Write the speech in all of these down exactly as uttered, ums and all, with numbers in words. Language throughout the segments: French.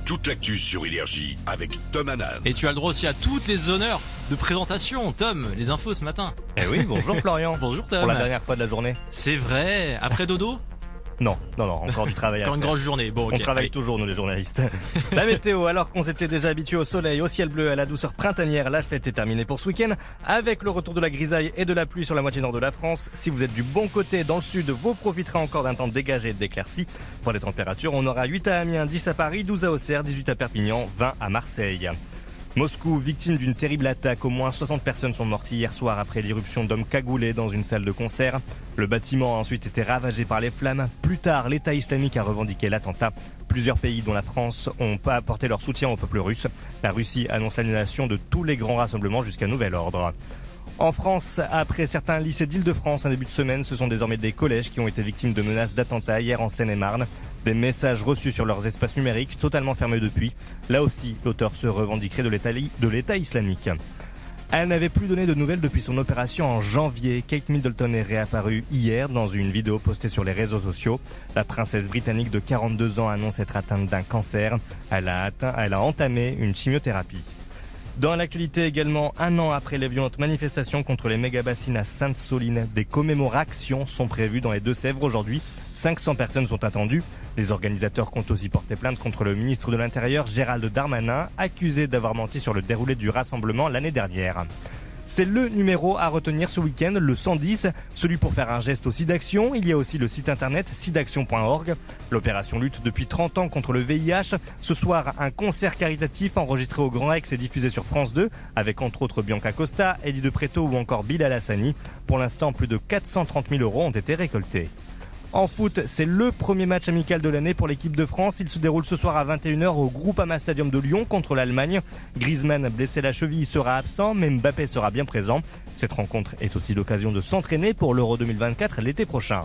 toute l'actu sur Énergie avec Tom Hanan. Et tu as le droit aussi à toutes les honneurs de présentation. Tom, les infos ce matin. Eh oui, bonjour Florian. Bonjour Tom. Pour la dernière fois de la journée. C'est vrai. Après dodo? Non, non, non, encore du travail à Encore faire. une grosse journée. Bon, ok. On travaille allez. toujours, nous les journalistes. La météo, alors qu'on s'était déjà habitué au soleil, au ciel bleu, à la douceur printanière, la fête est terminée pour ce week-end. Avec le retour de la grisaille et de la pluie sur la moitié nord de la France, si vous êtes du bon côté dans le sud, vous profiterez encore d'un temps dégagé et d'éclaircies. Pour les températures, on aura huit à Amiens, dix à Paris, douze à Auxerre, dix-huit à Perpignan, vingt à Marseille. Moscou, victime d'une terrible attaque. Au moins soixante personnes sont mortes hier soir après l'irruption d'hommes cagoulés dans une salle de concert. Le bâtiment a ensuite été ravagé par les flammes. Plus tard, l'État islamique a revendiqué l'attentat. Plusieurs pays, dont la France, ont pas apporté leur soutien au peuple russe. La Russie annonce l'annulation de tous les grands rassemblements jusqu'à nouvel ordre. En France, après certains lycées d'Île-de-France, un début de semaine, ce sont désormais des collèges qui ont été victimes de menaces d'attentats hier en Seine-et-Marne. Des messages reçus sur leurs espaces numériques, totalement fermés depuis. Là aussi, l'auteur se revendiquerait de l'État, de l'État islamique. Elle n'avait plus donné de nouvelles depuis son opération en janvier. Kate Middleton est réapparue hier dans une vidéo postée sur les réseaux sociaux. La princesse britannique de quarante-deux ans annonce être atteinte d'un cancer. Elle a, atteint, elle a entamé une chimiothérapie. Dans l'actualité également, un an après les violentes manifestations contre les méga-bassines à Sainte-Soline, des commémorations sont prévues dans les Deux-Sèvres aujourd'hui. cinq cents personnes sont attendues. Les organisateurs comptent aussi porter plainte contre le ministre de l'Intérieur, Gérald Darmanin, accusé d'avoir menti sur le déroulé du rassemblement l'année dernière. C'est le numéro à retenir ce week-end, le cent dix, celui pour faire un geste au SIDAction. Il y a aussi le site internet sidaction point org. L'opération lutte depuis trente ans contre le V I H. Ce soir, un concert caritatif enregistré au Grand Rex et diffusé sur France deux, avec entre autres Bianca Costa, Eddie de Pretto ou encore Bilal Hassani. Pour l'instant, plus de quatre cent trente mille euros ont été récoltés. En foot, c'est le premier match amical de l'année pour l'équipe de France. Il se déroule ce soir à vingt et une heures au Groupama Stadium de Lyon contre l'Allemagne. Griezmann, blessé à la cheville, sera absent, mais Mbappé sera bien présent. Cette rencontre est aussi l'occasion de s'entraîner pour l'Euro deux mille vingt-quatre l'été prochain.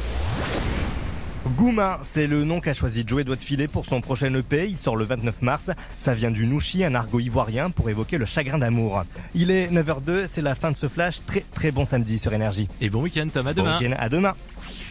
Goumin, c'est le nom qu'a choisi Joey Doigt de Filet pour son prochain E P. Il sort le vingt-neuf mars. Ça vient du Nouchi, un argot ivoirien pour évoquer le chagrin d'amour. Il est neuf heures zéro deux, c'est la fin de ce flash. Très très bon samedi sur Énergie. Et bon week-end Tom, à demain. Bon week-end, à demain.